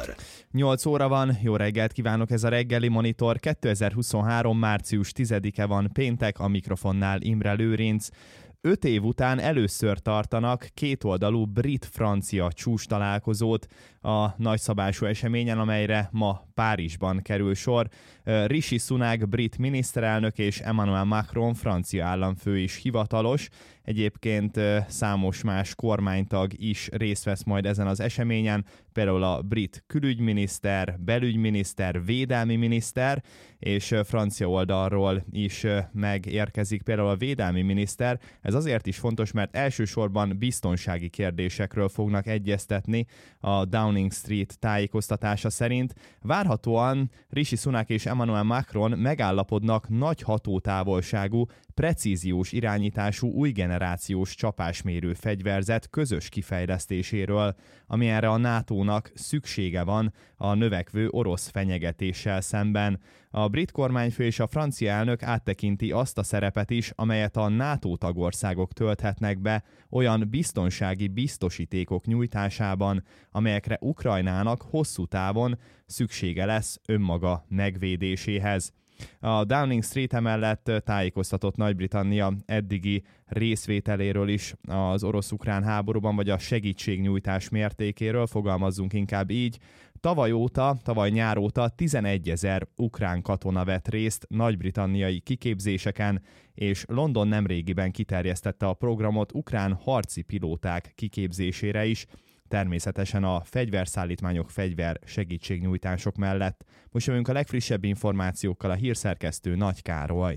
Monitor. 8 óra van, jó reggelt kívánok, ez a reggeli Monitor. 2023. március 10-e van, péntek, a mikrofonnál Imre Lőrinc. 5 év után először tartanak kétoldalú brit-francia csúcstalálkozót a nagyszabású eseményen, amelyre ma Párizsban kerül sor. Rishi Sunak brit miniszterelnök és Emmanuel Macron francia államfő is hivatalos. Egyébként számos más kormánytag is részt vesz majd ezen az eseményen, például a brit külügyminiszter, belügyminiszter, védelmi miniszter, és francia oldalról is megérkezik például a védelmi miniszter. Ez azért is fontos, mert elsősorban biztonsági kérdésekről fognak egyeztetni a Downing Street tájékoztatása szerint. Várhatóan Rishi Sunak és Emmanuel Macron megállapodnak nagy hatótávolságú, precíziós irányítású új generációs csapásmérő fegyverzet közös kifejlesztéséről, ami erre a NATO-nak szüksége van a növekvő orosz fenyegetéssel szemben. A brit kormányfő és a francia elnök áttekinti azt a szerepet is, amelyet a NATO tagországok tölthetnek be olyan biztonsági biztosítékok nyújtásában, amelyekre Ukrajnának hosszú távon szüksége lesz önmaga megvédéséhez. A Downing Street emellett tájékoztatott Nagy-Britannia eddigi részvételéről is az orosz-ukrán háborúban, vagy a segítségnyújtás mértékéről, fogalmazzunk inkább így. Tavaly nyár óta 11 000 ukrán katona vett részt nagy-britanniai kiképzéseken, és London nemrégiben kiterjesztette a programot ukrán harci pilóták kiképzésére is, természetesen a fegyverszállítmányok, fegyver segítségnyújtások mellett. Most jövünk a legfrissebb információkkal, a hírszerkesztő Nagy Károly.